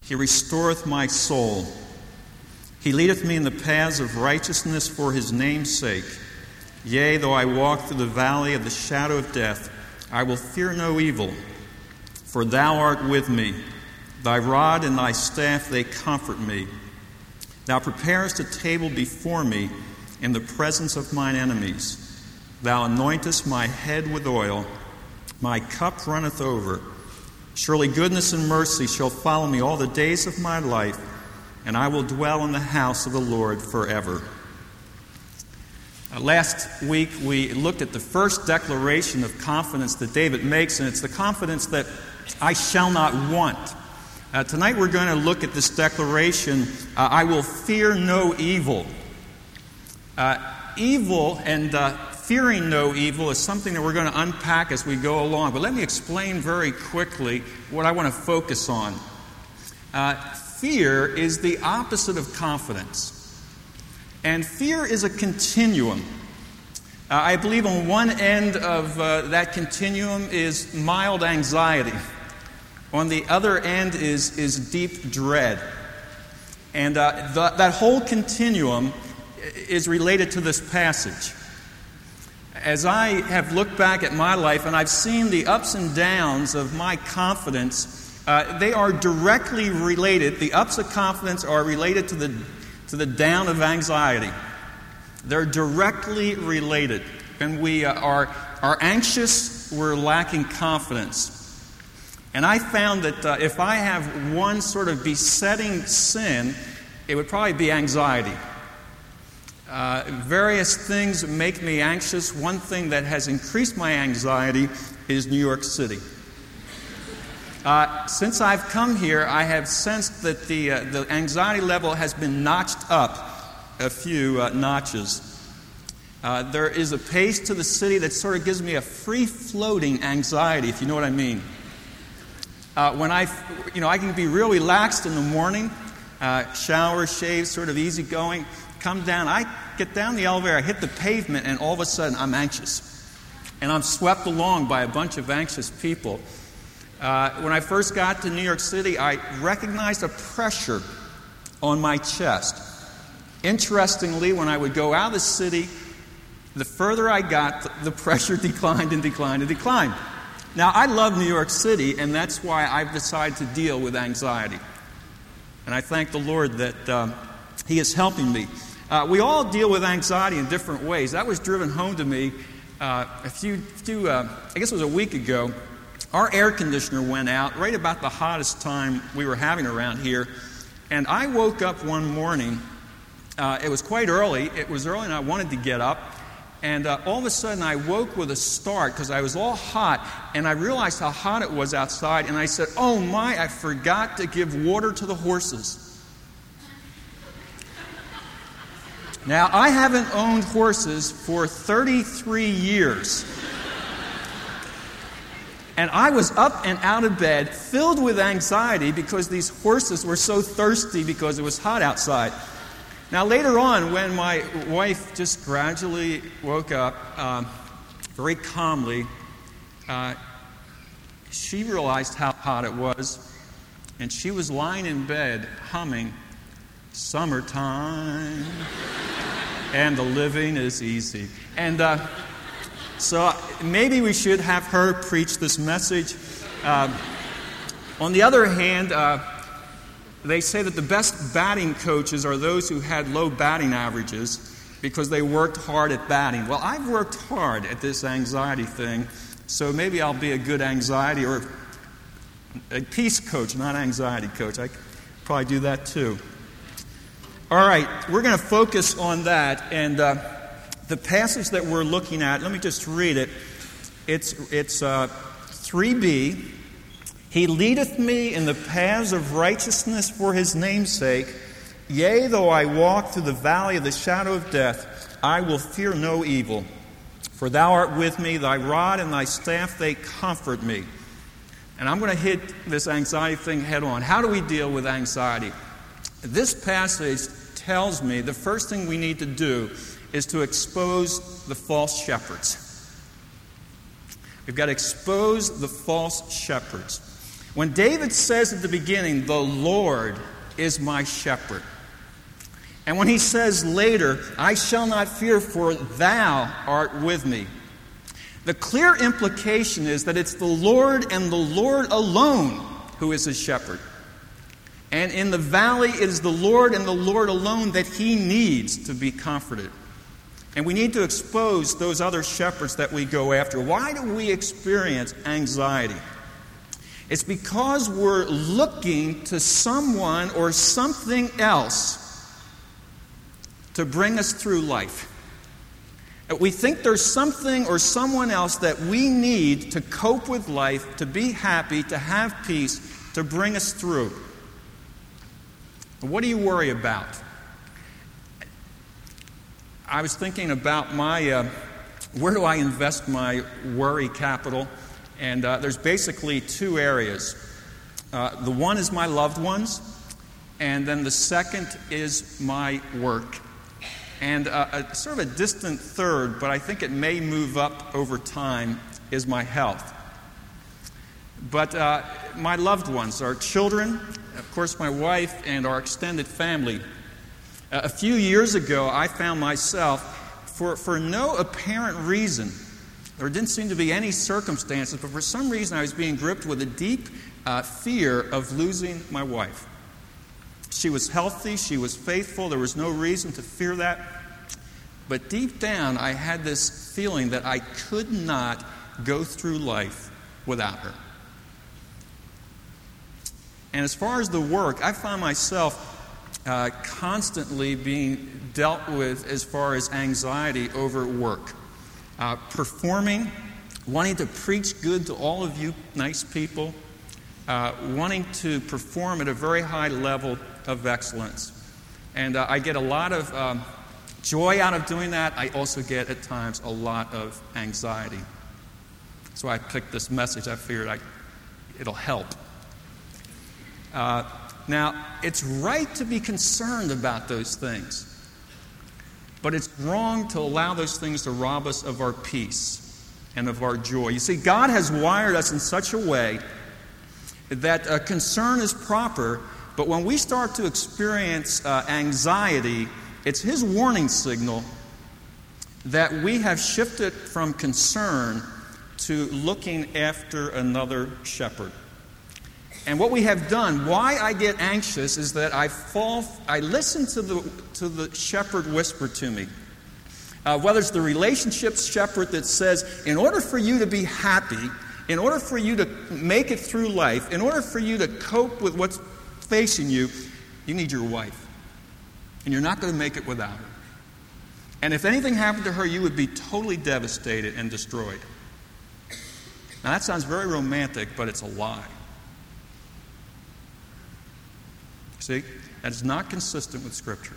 He restoreth my soul. He leadeth me in the paths of righteousness for his name's sake. Yea, though I walk through the valley of the shadow of death, I will fear no evil, for thou art with me. Thy rod and thy staff, they comfort me. Thou preparest a table before me in the presence of mine enemies. Thou anointest my head with oil. My cup runneth over. Surely goodness and mercy shall follow me all the days of my life, and I will dwell in the house of the Lord forever. Last week we looked at the first declaration of confidence that David makes, and it's the confidence that I shall not want. Tonight we're going to look at this declaration, I will fear no evil. Evil and fearing no evil is something that we're going to unpack as we go along. But let me explain very quickly what I want to focus on. Fear is the opposite of confidence. And fear is a continuum. I believe on one end of that continuum is mild anxiety. On the other end is deep dread. And that whole continuum is related to this passage. As I have looked back at my life and I've seen the ups and downs of my confidence, they are directly related. The ups of confidence are related to the down of anxiety. They're directly related. When we are anxious, we're lacking confidence. And I found that if I have one sort of besetting sin, it would probably be anxiety. Various things make me anxious. One thing that has increased my anxiety is New York City. Since I've come here, I have sensed that the anxiety level has been notched up a few notches. There is a pace to the city that sort of gives me a free-floating anxiety, if you know what I mean. When I can be real relaxed in the morning, shower, shave, sort of easygoing. Come down, I get down the elevator, I hit the pavement, and all of a sudden I'm anxious. And I'm swept along by a bunch of anxious people. When I first got to New York City, I recognized a pressure on my chest. Interestingly, when I would go out of the city, the further I got, the pressure declined and declined and declined. Now, I love New York City, and that's why I've decided to deal with anxiety. And I thank the Lord that He is helping me. We all deal with anxiety in different ways. That was driven home to me I guess it was a week ago. Our air conditioner went out right about the hottest time we were having around here. And I woke up one morning. It was quite early. It was early and I wanted to get up. And all of a sudden I woke with a start because I was all hot. And I realized how hot it was outside. And I said, oh my, I forgot to give water to the horses. Now, I haven't owned horses for 33 years. And I was up and out of bed, filled with anxiety because these horses were so thirsty because it was hot outside. Now, later on, when my wife just gradually woke up, very calmly, she realized how hot it was, and she was lying in bed humming, "Summertime, and the living is easy." And so maybe we should have her preach this message. On the other hand, they say that the best batting coaches are those who had low batting averages because they worked hard at batting. Well, I've worked hard at this anxiety thing, so maybe I'll be a good anxiety or a peace coach, not anxiety coach. I could probably do that too. All right, we're going to focus on that, and the passage that we're looking at, let me just read it. It's 3b. He leadeth me in the paths of righteousness for his name's sake. Yea, though I walk through the valley of the shadow of death, I will fear no evil. For thou art with me, thy rod and thy staff, they comfort me. And I'm going to hit this anxiety thing head on. How do we deal with anxiety? This passage tells me the first thing we need to do is to expose the false shepherds. We've got to expose the false shepherds. When David says at the beginning, "The Lord is my shepherd," and when he says later, "I shall not fear, for thou art with me," the clear implication is that it's the Lord and the Lord alone who is his shepherd. And in the valley, it is the Lord and the Lord alone that he needs to be comforted. And we need to expose those other shepherds that we go after. Why do we experience anxiety? It's because we're looking to someone or something else to bring us through life. We think there's something or someone else that we need to cope with life, to be happy, to have peace, to bring us through. What do you worry about? I was thinking about where do I invest my worry capital? And there's basically two areas. The one is my loved ones, and then the second is my work. And sort of a distant third, but I think it may move up over time, is my health. But my loved ones, our children, of course my wife, and our extended family. A few years ago, I found myself, for no apparent reason, there didn't seem to be any circumstances, but for some reason I was being gripped with a deep fear of losing my wife. She was healthy, she was faithful, there was no reason to fear that. But deep down, I had this feeling that I could not go through life without her. And as far as the work, I found myself constantly being dealt with as far as anxiety over work. Performing, wanting to preach good to all of you nice people, wanting to perform at a very high level of excellence. And I get a lot of joy out of doing that. I also get, at times, a lot of anxiety. So I picked this message. I figured it'll help. Now, it's right to be concerned about those things. But it's wrong to allow those things to rob us of our peace and of our joy. You see, God has wired us in such a way that concern is proper, but when we start to experience anxiety, it's His warning signal that we have shifted from concern to looking after another shepherd. And what we have done, why I get anxious, is that I listen to the shepherd whisper to me. Whether it's the relationship shepherd that says, in order for you to be happy, in order for you to make it through life, in order for you to cope with what's facing you, you need your wife. And you're not going to make it without her. And if anything happened to her, you would be totally devastated and destroyed. Now that sounds very romantic, but it's a lie. See, that is not consistent with Scripture.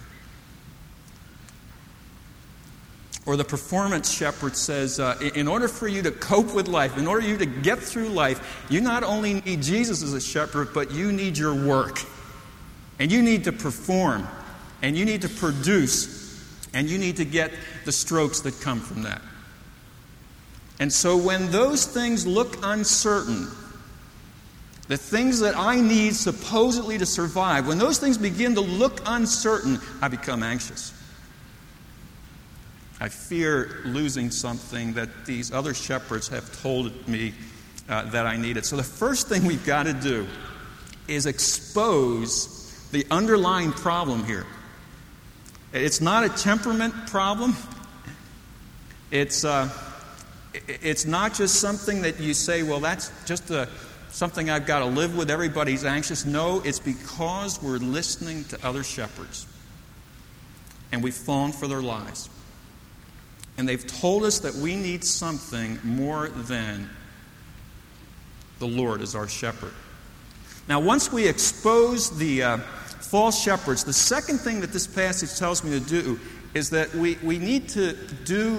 Or the performance shepherd says, in order for you to cope with life, in order for you to get through life, you not only need Jesus as a shepherd, but you need your work. And you need to perform. And you need to produce. And you need to get the strokes that come from that. And so when those things look uncertain, the things that I need supposedly to survive, when those things begin to look uncertain, I become anxious. I fear losing something that these other shepherds have told me that I needed. So the first thing we've got to do is expose the underlying problem here. It's not a temperament problem. It's not just something that you say, well, that's just something I've got to live with. Everybody's anxious. No, it's because we're listening to other shepherds. And we've fallen for their lies. And they've told us that we need something more than the Lord as our shepherd. Now, once we expose the false shepherds, the second thing that this passage tells me to do is that we need to do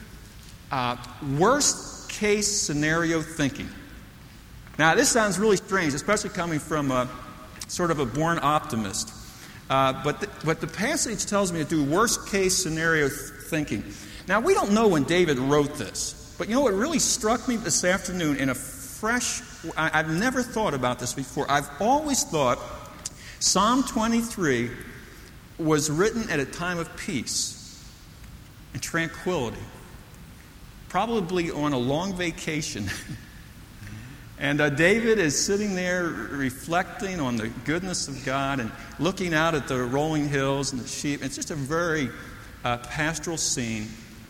worst-case scenario thinking. Now, this sounds really strange, especially coming from sort of a born optimist. But the passage tells me to do worst-case scenario thinking. Now, we don't know when David wrote this, but you know what really struck me this afternoon in a I've never thought about this before. I've always thought Psalm 23 was written at a time of peace and tranquility, probably on a long vacation. And David is sitting there reflecting on the goodness of God and looking out at the rolling hills and the sheep. It's just a very pastoral scene.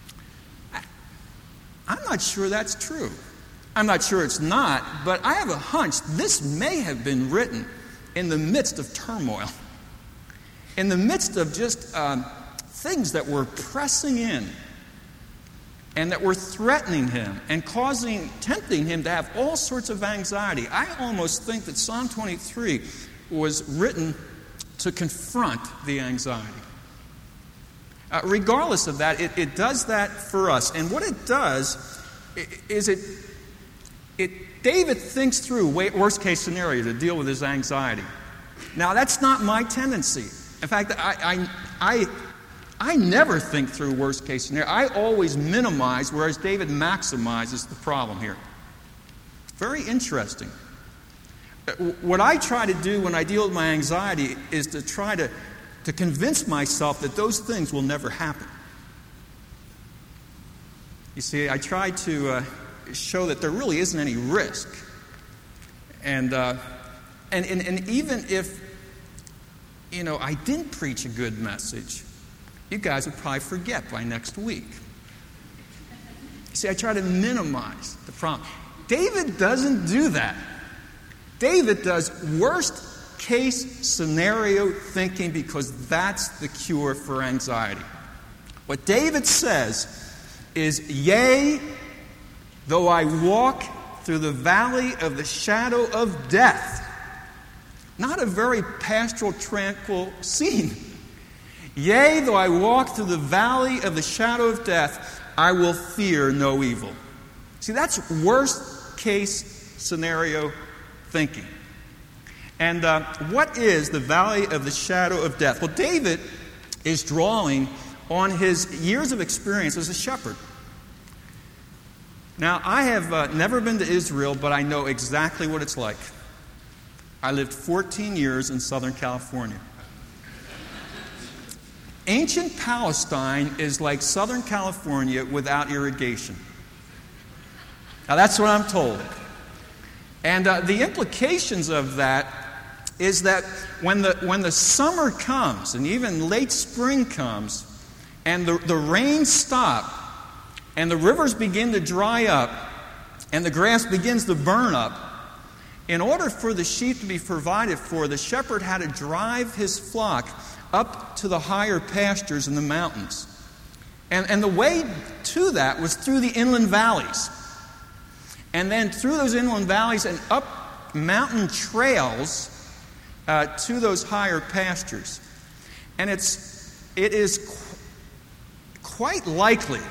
I'm not sure that's true. I'm not sure it's not, but I have a hunch this may have been written in the midst of turmoil, in the midst of just things that were pressing in and that were threatening him and tempting him to have all sorts of anxiety. I almost think that Psalm 23 was written to confront the anxiety. Regardless of that, it does that for us. And what it does is David thinks through worst case scenario to deal with his anxiety. Now, that's not my tendency. In fact, I never think through worst case scenario. I always minimize, whereas David maximizes the problem here. Very interesting. What I try to do when I deal with my anxiety is to try to convince myself that those things will never happen. You see, I try to show that there really isn't any risk. And even if, I didn't preach a good message, you guys would probably forget by next week. You see, I try to minimize the problem. David doesn't do that. David does worst case scenario thinking because that's the cure for anxiety. What David says is, yea, though I walk through the valley of the shadow of death. Not a very pastoral, tranquil scene. Yea, though I walk through the valley of the shadow of death, I will fear no evil. See, that's worst case scenario thinking. And what is the valley of the shadow of death? Well, David is drawing on his years of experience as a shepherd. Now, I have never been to Israel, but I know exactly what it's like. I lived 14 years in Southern California. Ancient Palestine is like Southern California without irrigation. Now, that's what I'm told. And the implications of that is that when the summer comes, and even late spring comes, and the rains stop, and the rivers begin to dry up, and the grass begins to burn up, in order for the sheep to be provided for, the shepherd had to drive his flock up to the higher pastures in the mountains. And the way to that was through the inland valleys. And then through those inland valleys and up mountain trails to those higher pastures. And it is quite likely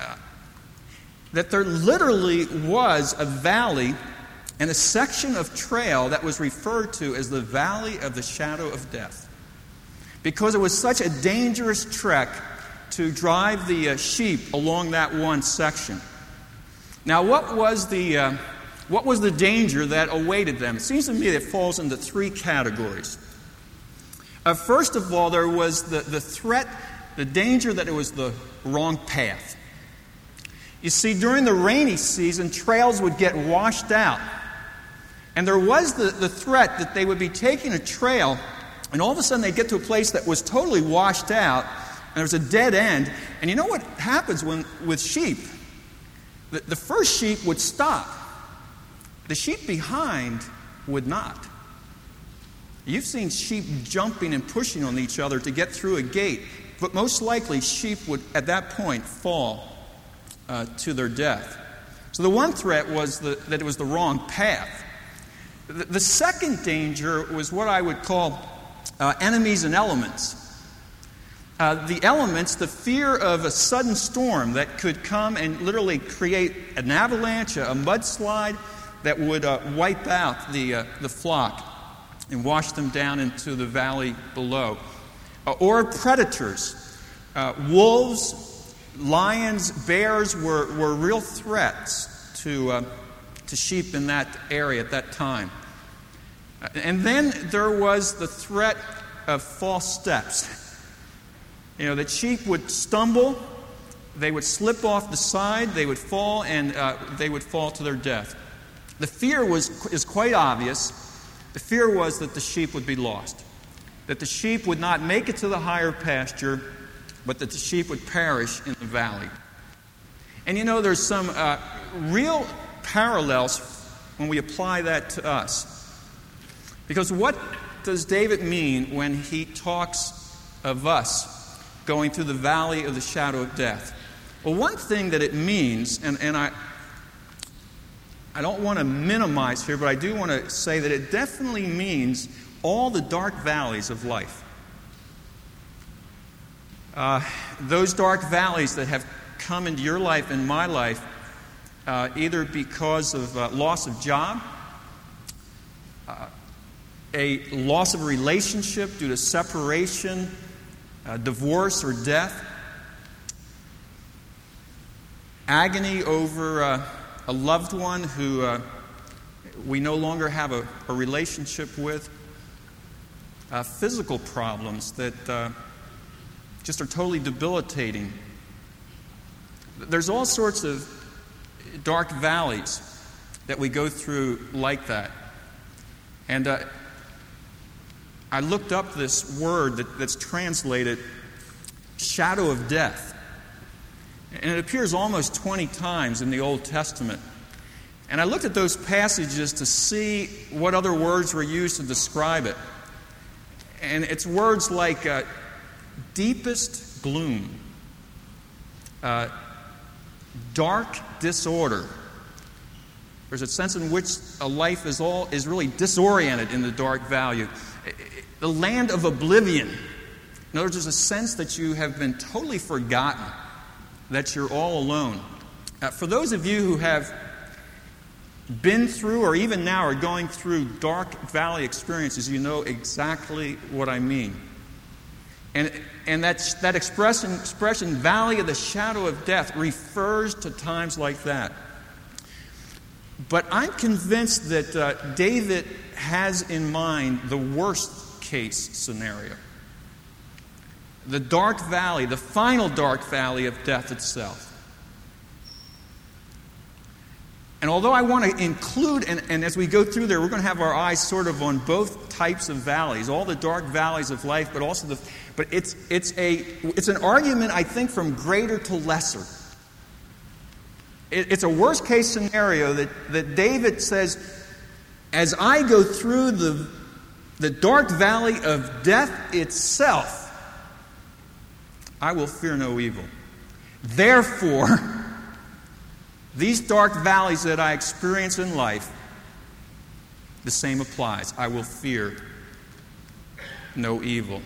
that there literally was a valley and a section of trail that was referred to as the Valley of the Shadow of Death, because it was such a dangerous trek to drive the sheep along that one section. Now, what was the danger that awaited them? It seems to me that it falls into three categories. First of all, there was the threat, the danger that it was the wrong path. You see, during the rainy season, trails would get washed out. And there was the threat that they would be taking a trail, and all of a sudden they'd get to a place that was totally washed out, and there was a dead end. And you know what happens with sheep? The first sheep would stop. The sheep behind would not. You've seen sheep jumping and pushing on each other to get through a gate, but most likely sheep would, at that point, fall to their death. So the one threat was that it was the wrong path. The second danger was what I would call enemies and elements. The elements, the fear of a sudden storm that could come and literally create an avalanche, a mudslide that would wipe out the flock and wash them down into the valley below. Or predators. Wolves, lions, bears were real threats to to sheep in that area at that time. And then there was the threat of false steps. That sheep would stumble, they would slip off the side, they would fall, and they would fall to their death. The fear is quite obvious. The fear was that the sheep would be lost, that the sheep would not make it to the higher pasture, but that the sheep would perish in the valley. And there's some real parallels when we apply that to us. Because what does David mean when he talks of us going through the valley of the shadow of death? Well, one thing that it means, and I don't want to minimize here, but I do want to say that it definitely means all the dark valleys of life. Those dark valleys that have come into your life and my life, either because of loss of job, a loss of a relationship due to separation, divorce or death, agony over a loved one who we no longer have a relationship with, physical problems that just are totally debilitating. There's all sorts of dark valleys that we go through like that. And I looked up this word that's translated shadow of death. And it appears almost 20 times in the Old Testament. And I looked at those passages to see what other words were used to describe it. And it's words like deepest gloom, dark disorder. There's a sense in which a life is really disoriented in the dark valley. The land of oblivion. In other words, there's a sense that you have been totally forgotten, that you're all alone. For those of you who have been through or even now are going through dark valley experiences, you know exactly what I mean. And that expression, valley of the shadow of death, refers to times like that. But I'm convinced that David has in mind the worst case scenario. The dark valley, the final dark valley of death itself. And although I want to include, and as we go through there, we're going to have our eyes sort of on both types of valleys, all the dark valleys of life, but also but it's an argument, I think, from greater to lesser. It's a worst case scenario that David says, as I go through the dark valley of death itself, I will fear no evil. Therefore, these dark valleys that I experience in life, the same applies. I will fear no evil.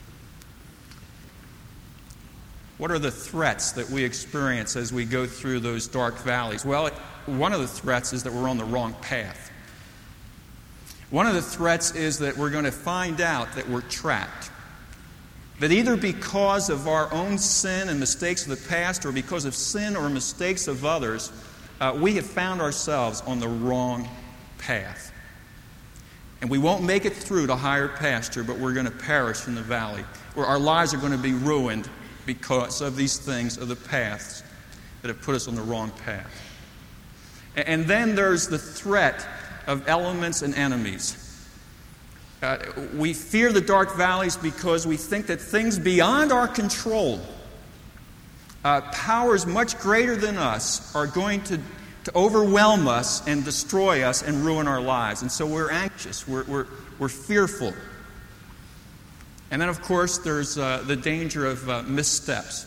What are the threats that we experience as we go through those dark valleys? Well, one of the threats is that we're on the wrong path. One of the threats is that we're going to find out that we're trapped. That either because of our own sin and mistakes of the past or because of sin or mistakes of others, we have found ourselves on the wrong path. And we won't make it through to higher pasture, but we're going to perish in the valley, where our lives are going to be ruined because of these things of the paths that have put us on the wrong path. And then there's the threat of elements and enemies. We fear the dark valleys because we think that things beyond our control, powers much greater than us, are going to overwhelm us and destroy us and ruin our lives. And so we're anxious, we're fearful. And then, of course, there's the danger of missteps.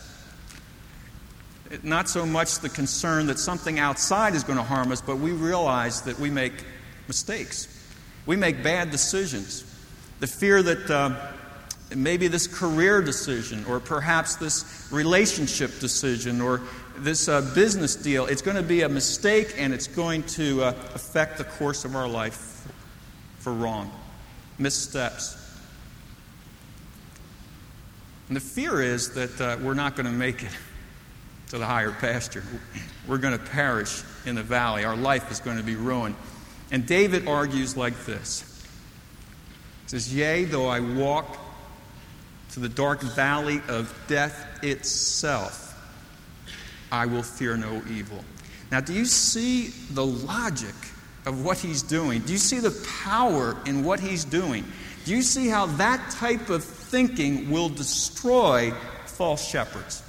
Not so much the concern that something outside is going to harm us, but we realize that we make mistakes. We make bad decisions. The fear that maybe this career decision or perhaps this relationship decision or this business deal, it's going to be a mistake and it's going to affect the course of our life for wrong. Missteps. And the fear is that we're not going to make it. to the higher pasture. We're going to perish in the valley. Our life is going to be ruined. And David argues like this. He says, yea, though I walk to the dark valley of death itself, I will fear no evil. Now, do you see the logic of what he's doing? Do you see the power in what he's doing? Do you see how that type of thinking will destroy false shepherds?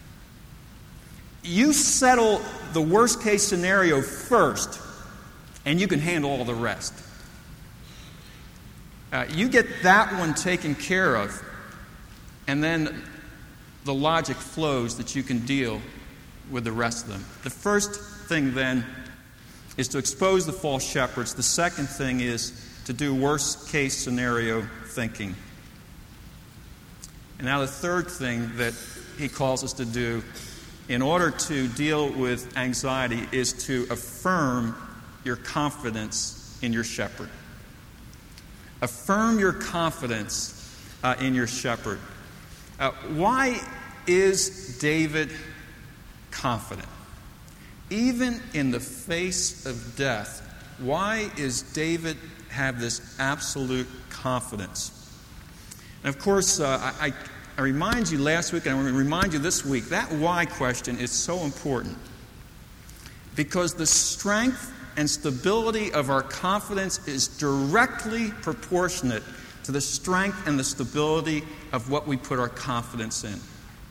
You settle the worst case scenario first, and you can handle all the rest. You get that one taken care of, and then the logic flows that you can deal with the rest of them. The first thing then is to expose the false shepherds. The second thing is to do worst case scenario thinking. And now the third thing that he calls us to do in order to deal with anxiety is to affirm your confidence in your shepherd. Affirm your confidence in your shepherd. Why is David confident? Even in the face of death, why is David have this absolute confidence? And of course, I remind you last week, and I'm going to remind you this week, that why question is so important. Because the strength and stability of our confidence is directly proportionate to the strength and the stability of what we put our confidence in.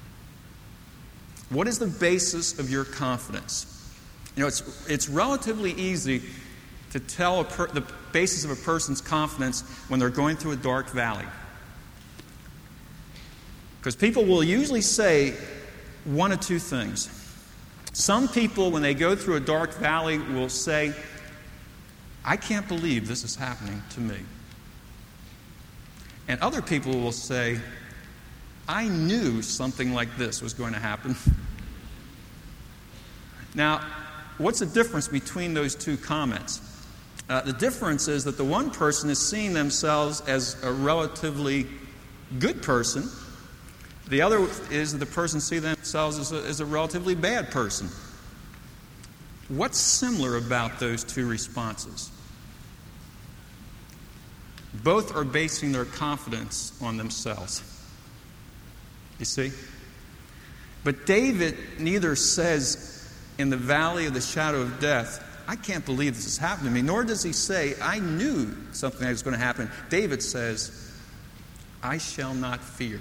What is the basis of your confidence? You know, it's relatively easy to tell the basis of a person's confidence when they're going through a dark valley. Because people will usually say one of two things. Some people, when they go through a dark valley, will say, I can't believe this is happening to me. And other people will say, I knew something like this was going to happen. Now, what's the difference between those two comments? The difference is that the one person is seeing themselves as a relatively good person. The other is that the person sees themselves as a relatively bad person. What's similar about those two responses? Both are basing their confidence on themselves. You see? But David neither says in the valley of the shadow of death, I can't believe this has happened to me, nor does he say, I knew something was going to happen. David says, I shall not fear,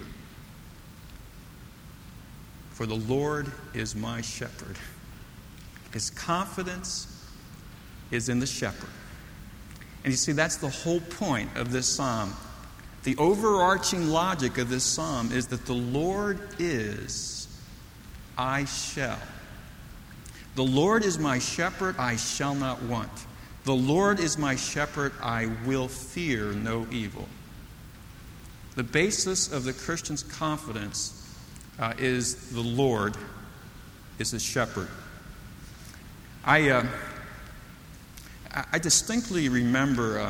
for the Lord is my shepherd. His confidence is in the shepherd. And you see, that's the whole point of this psalm. The overarching logic of this psalm is that the Lord is, I shall. The Lord is my shepherd, I shall not want. The Lord is my shepherd, I will fear no evil. The basis of the Christian's confidence is the Lord is his shepherd. I distinctly remember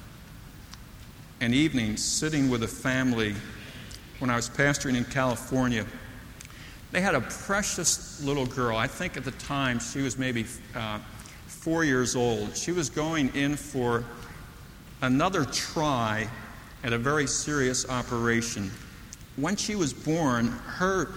an evening sitting with a family when I was pastoring in California. They had a precious little girl. I think at the time she was maybe 4 years old. She was going in for another try at a very serious operation. When she was born, her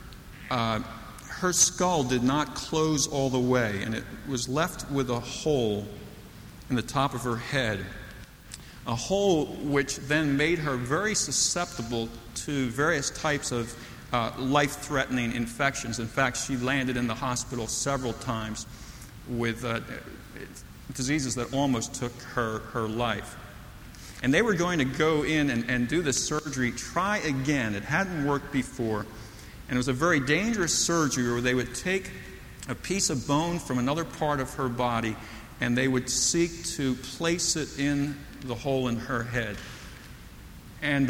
skull did not close all the way, and it was left with a hole in the top of her head. A hole which then made her very susceptible to various types of life-threatening infections. In fact, she landed in the hospital several times with diseases that almost took her life. And they were going to go in and do the surgery, try again. It hadn't worked before. And it was a very dangerous surgery where they would take a piece of bone from another part of her body and they would seek to place it in the hole in her head. And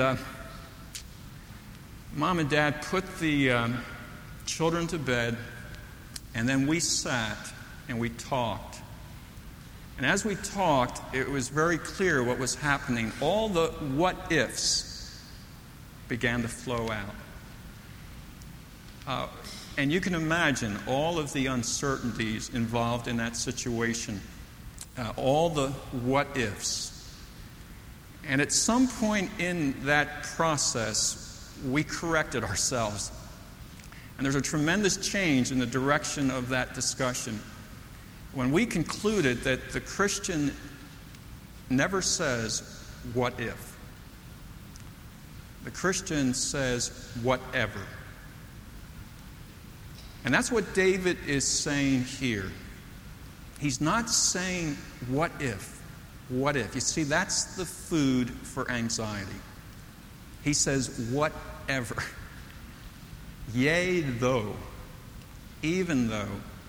Mom and Dad put the children to bed, and then we sat and we talked. And as we talked, it was very clear what was happening. All the what-ifs began to flow out. And you can imagine all of the uncertainties involved in that situation, all the what-ifs. And at some point in that process, we corrected ourselves. And there's a tremendous change in the direction of that discussion when we concluded that the Christian never says, what if? The Christian says, whatever. And that's what David is saying here. He's not saying, what if? What if? You see, that's the food for anxiety. He says, whatever. Yea, though. Even though.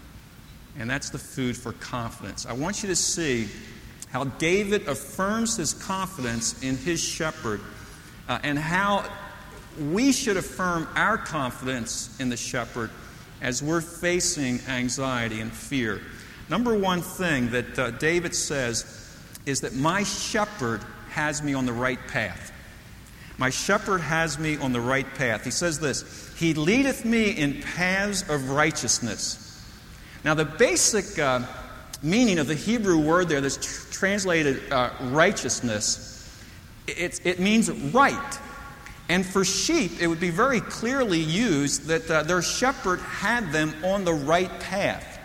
And that's the food for confidence. I want you to see how David affirms his confidence in his shepherd and how we should affirm our confidence in the shepherd as we're facing anxiety and fear. Number one thing that David says is that my shepherd has me on the right path. My shepherd has me on the right path. He says this, he leadeth me in paths of righteousness. Now the basic meaning of the Hebrew word there that's translated righteousness, it means right. And for sheep, it would be very clearly used that their shepherd had them on the right path.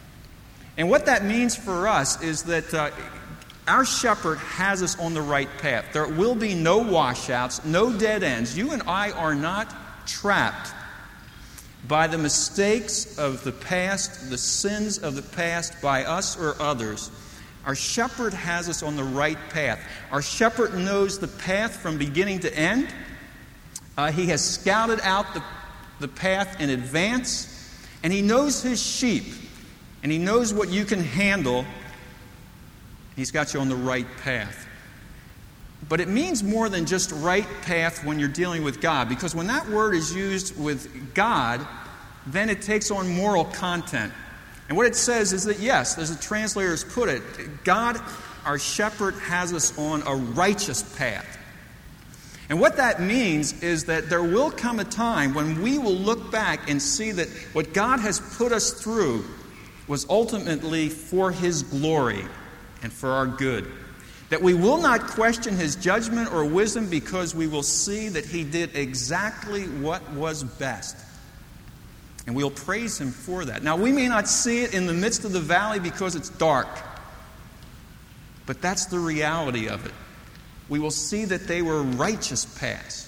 And what that means for us is that our shepherd has us on the right path. There will be no washouts, no dead ends. You and I are not trapped by the mistakes of the past, the sins of the past, by us or others. Our shepherd has us on the right path. Our shepherd knows the path from beginning to end. He has scouted out the path in advance, and he knows his sheep, and he knows what you can handle. He's got you on the right path. But it means more than just right path when you're dealing with God, because when that word is used with God, then it takes on moral content. And what it says is that, yes, as the translators put it, God, our shepherd, has us on a righteous path. And what that means is that there will come a time when we will look back and see that what God has put us through was ultimately for His glory and for our good. That we will not question His judgment or wisdom because we will see that He did exactly what was best. And we'll praise Him for that. Now, we may not see it in the midst of the valley because it's dark, but that's the reality of it. We will see that they were righteous paths.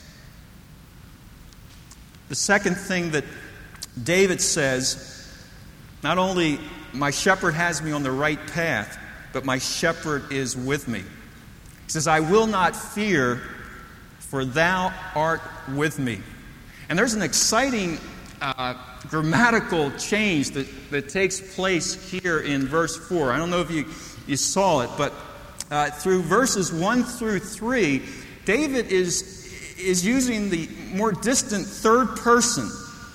The second thing that David says, not only my shepherd has me on the right path, but my shepherd is with me. He says, I will not fear, for thou art with me. And there's an exciting grammatical change that takes place here in verse 4. I don't know if you saw it, but through verses 1 through 3, David is using the more distant third person.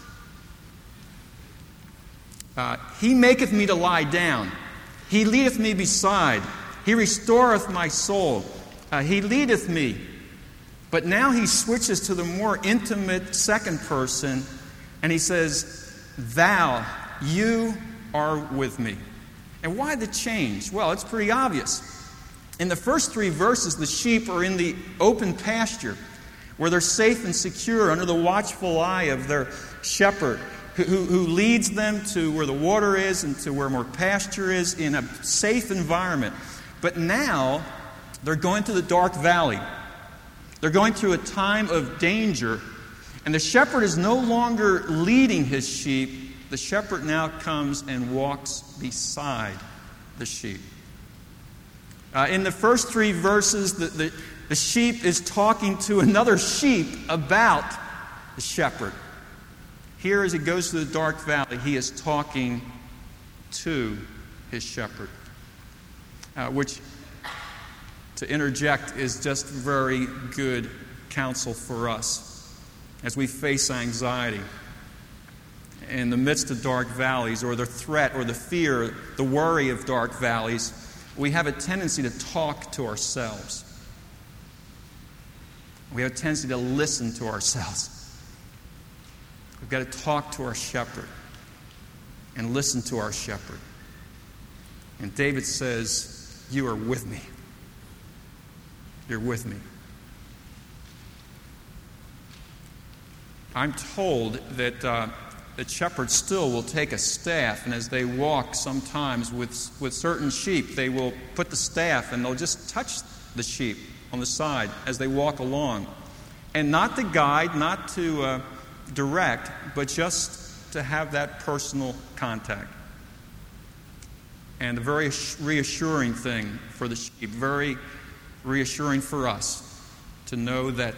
He maketh me to lie down. He leadeth me beside. He restoreth my soul. He leadeth me. But now he switches to the more intimate second person, and he says, thou, you are with me. And why the change? Well, it's pretty obvious. In the first 3 verses, the sheep are in the open pasture where they're safe and secure under the watchful eye of their shepherd who leads them to where the water is and to where more pasture is in a safe environment. But now they're going to the dark valley. They're going through a time of danger, and the shepherd is no longer leading his sheep. The shepherd now comes and walks beside the sheep. In the first 3 verses, the sheep is talking to another sheep about the shepherd. Here, as he goes to the dark valley, he is talking to his shepherd, which, to interject, is just very good counsel for us as we face anxiety in the midst of dark valleys, or the threat or the fear, the worry of dark valleys. We have a tendency to talk to ourselves. We have a tendency to listen to ourselves. got to talk to our shepherd and listen to our shepherd. And David says, you are with me. You're with me. I'm told that the shepherd still will take a staff, and as they walk sometimes with certain sheep, they will put the staff and they'll just touch the sheep on the side as they walk along. And not to guide, not to direct, but just to have that personal contact. And a very reassuring thing for the sheep, very reassuring for us to know that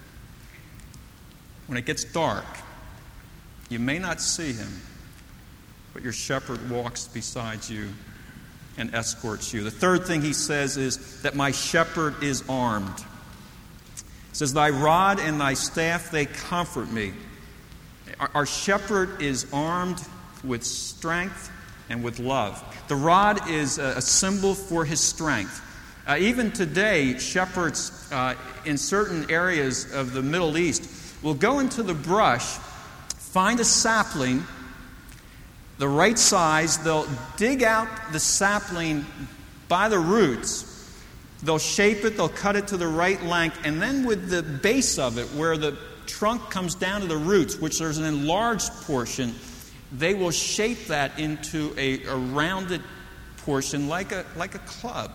when it gets dark, you may not see him, but your shepherd walks beside you and escorts you. The third thing he says is that my shepherd is armed. He says, thy rod and thy staff, they comfort me. Our shepherd is armed with strength and with love. The rod is a symbol for his strength. Even today, shepherds in certain areas of the Middle East will go into the brush, find a sapling, the right size. They'll dig out the sapling by the roots. They'll shape it, they'll cut it to the right length, and then with the base of it, where the trunk comes down to the roots, which there's an enlarged portion, they will shape that into a rounded portion like a club.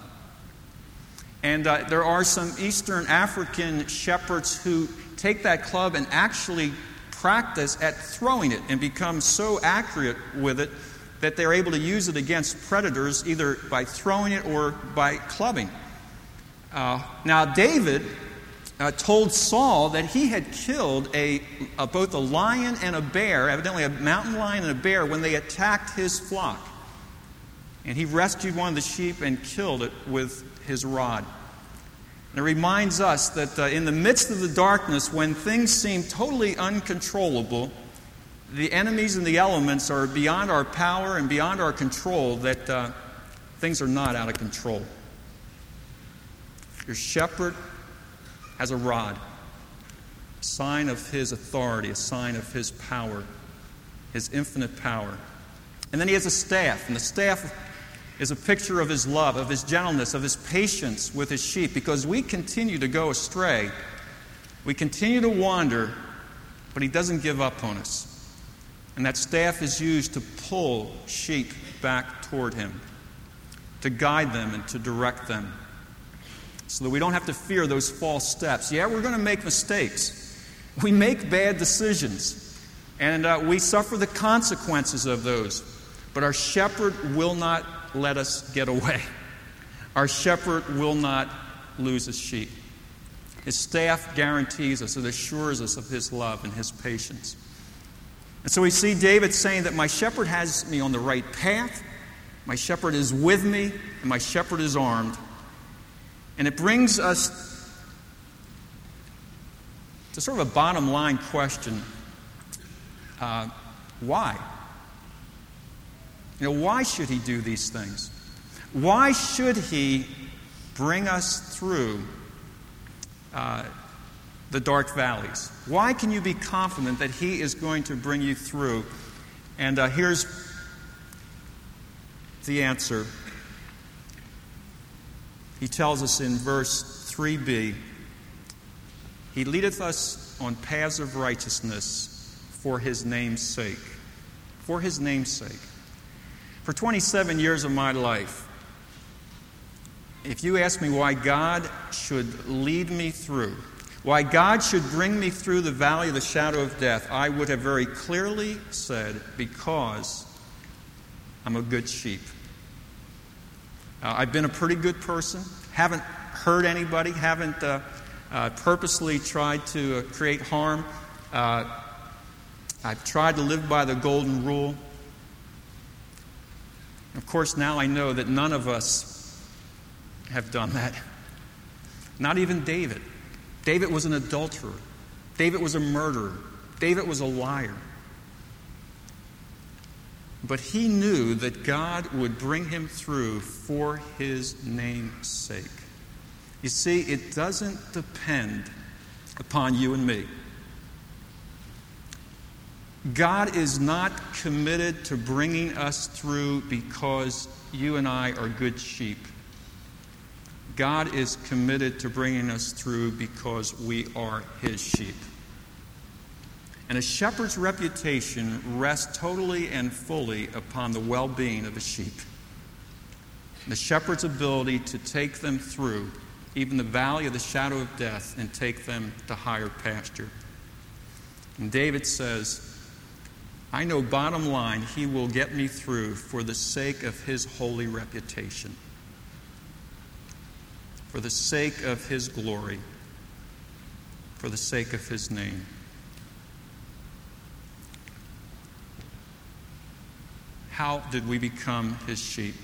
And there are some Eastern African shepherds who take that club and actually practice at throwing it and become so accurate with it that they're able to use it against predators either by throwing it or by clubbing. Now, David told Saul that he had killed both a lion and a bear, evidently a mountain lion and a bear, when they attacked his flock. And he rescued one of the sheep and killed it with his rod. And it reminds us that in the midst of the darkness, when things seem totally uncontrollable, the enemies and the elements are beyond our power and beyond our control, that things are not out of control. Your shepherd has a rod, a sign of his authority, a sign of his power, his infinite power. And then he has a staff, and the staff is a picture of his love, of his gentleness, of his patience with his sheep, because we continue to go astray. We continue to wander, but he doesn't give up on us. And that staff is used to pull sheep back toward him, to guide them and to direct them, so that we don't have to fear those false steps. Yeah, we're going to make mistakes. We make bad decisions, and we suffer the consequences of those. But our shepherd will not let us get away. Our shepherd will not lose his sheep. His staff guarantees us, it assures us of his love and his patience. And so we see David saying that my shepherd has me on the right path, my shepherd is with me, and my shepherd is armed. And it brings us to sort of a bottom line question. Why? Why should he do these things? Why should he bring us through the dark valleys? Why can you be confident that he is going to bring you through? And here's the answer. He tells us in verse 3b, he leadeth us on paths of righteousness for his name's sake. For his name's sake. For 27 years of my life, if you ask me why God should lead me through, why God should bring me through the valley of the shadow of death, I would have very clearly said, because I'm a good sheep. I've been a pretty good person, haven't hurt anybody, haven't purposely tried to create harm. I've tried to live by the golden rule. Of course, now I know that none of us have done that. Not even David. David was an adulterer. David was a murderer. David was a liar. But he knew that God would bring him through for his name's sake. You see, it doesn't depend upon you and me. God is not committed to bringing us through because you and I are good sheep. God is committed to bringing us through because we are His sheep. And a shepherd's reputation rests totally and fully upon the well-being of the sheep. The shepherd's ability to take them through even the valley of the shadow of death and take them to higher pasture. And David says, I know bottom line He will get me through for the sake of His holy reputation, for the sake of His glory, for the sake of His name. How did we become His sheep?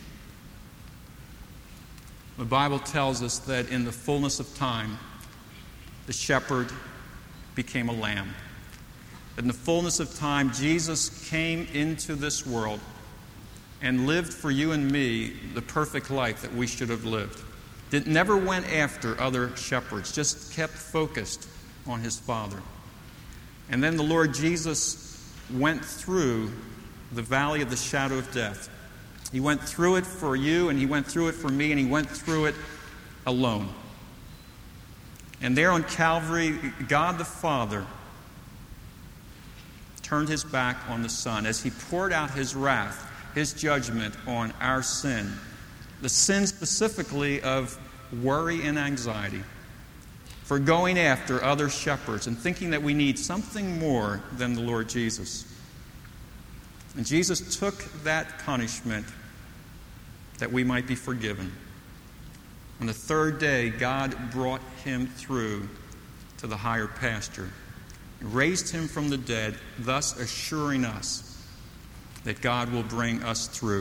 The Bible tells us that in the fullness of time, the shepherd became a lamb. In the fullness of time, Jesus came into this world and lived for you and me the perfect life that we should have lived. Never went after other shepherds, just kept focused on His Father. And then the Lord Jesus went through the valley of the shadow of death. He went through it for you, and He went through it for me, and He went through it alone. And there on Calvary, God the Father turned His back on the Son as He poured out His wrath, His judgment on our sin, the sin specifically of worry and anxiety, for going after other shepherds and thinking that we need something more than the Lord Jesus. And Jesus took that punishment that we might be forgiven. On the third day, God brought Him through to the higher pasture, raised Him from the dead, thus assuring us that God will bring us through.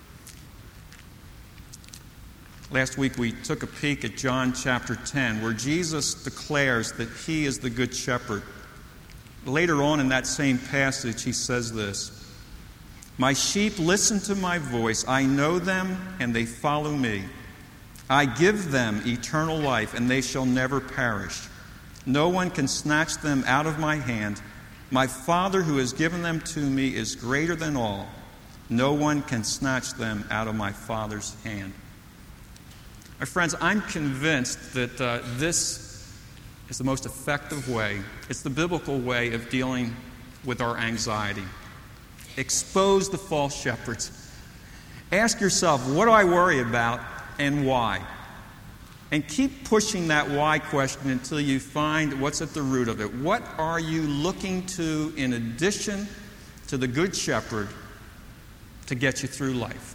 Last week we took a peek at John chapter 10, where Jesus declares that He is the good shepherd. Later on in that same passage, He says this, My sheep listen to my voice. I know them, and they follow me. I give them eternal life, and they shall never perish. No one can snatch them out of my hand. My Father who has given them to me is greater than all. No one can snatch them out of my Father's hand. My friends, I'm convinced that this is the most effective way. It's the biblical way of dealing with our anxiety. Expose the false shepherds. Ask yourself, what do I worry about and why? And keep pushing that why question until you find what's at the root of it. What are you looking to in addition to the Good Shepherd to get you through life?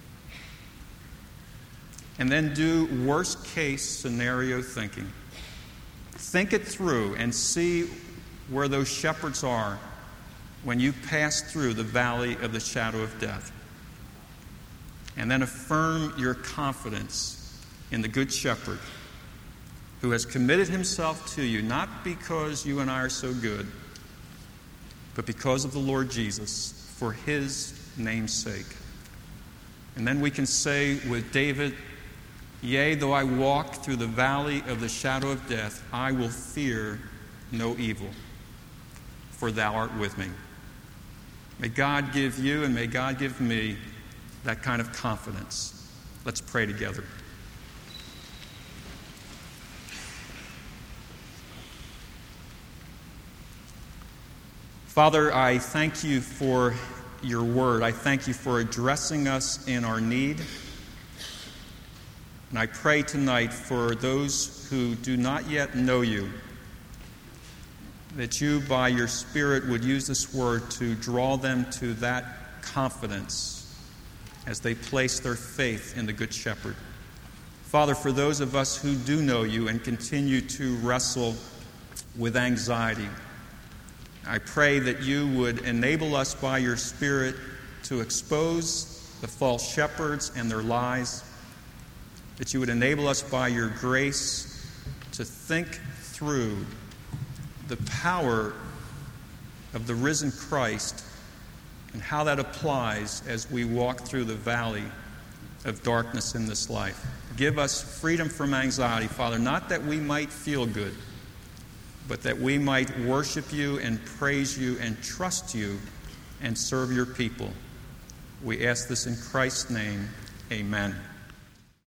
And then do worst case scenario thinking. Think it through and see where those shepherds are when you pass through the valley of the shadow of death. And then affirm your confidence in the Good Shepherd who has committed Himself to you, not because you and I are so good, but because of the Lord Jesus, for His name's sake. And then we can say with David, Yea, though I walk through the valley of the shadow of death, I will fear no evil, for Thou art with me. May God give you and may God give me that kind of confidence. Let's pray together. Father, I thank You for Your word. I thank You for addressing us in our need. And I pray tonight for those who do not yet know You, that You, by Your Spirit, would use this word to draw them to that confidence as they place their faith in the Good Shepherd. Father, for those of us who do know You and continue to wrestle with anxiety, I pray that You would enable us by Your Spirit to expose the false shepherds and their lies, that You would enable us by Your grace to think through the power of the risen Christ and how that applies as we walk through the valley of darkness in this life. Give us freedom from anxiety, Father, not that we might feel good, but that we might worship you and praise you and trust you and serve your people. We ask this in Christ's name. Amen.